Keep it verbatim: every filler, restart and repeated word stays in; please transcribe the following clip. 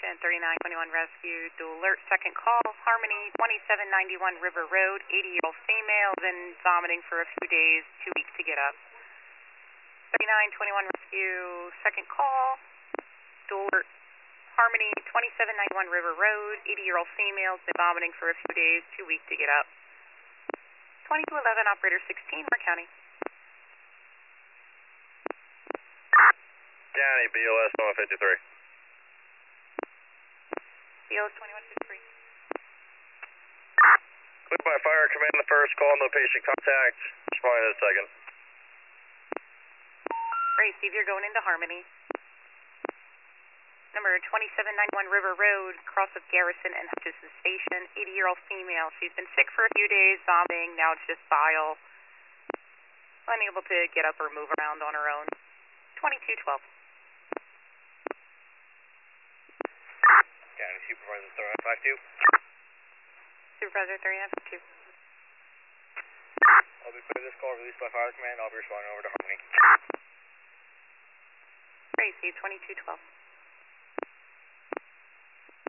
Station, thirty-nine twenty-one Rescue, dual alert, second call, Harmony, twenty-seven ninety-one River Road, eighty-year-old female, been vomiting for a few days, two weeks to get up. thirty-nine twenty-one Rescue, second call, dual alert, Harmony, twenty-seven ninety-one River Road, eighty-year-old female, been vomiting for a few days, two weeks to get up. twenty-two eleven, Operator sixteen, Mark County. County, B O S one fifty-three. B O S twenty-one fifty-three. Quick by fire, command the first call, no patient contact. Responding to the second. Great, Steve, you're going into Harmony. Number twenty-seven ninety-one River Road, cross of Garrison and Hutchison Station, eighty-year-old female. She's been sick for a few days, vomiting, now it's just bile. Unable to get up or move around on her own. twenty-two twelve. County Supervisor thirty-nine fifty-two. Supervisor thirty-nine fifty-two. I'll be clear this call released by fire command. I'll be responding over to Harmony. Great, Steve, twenty-two twelve.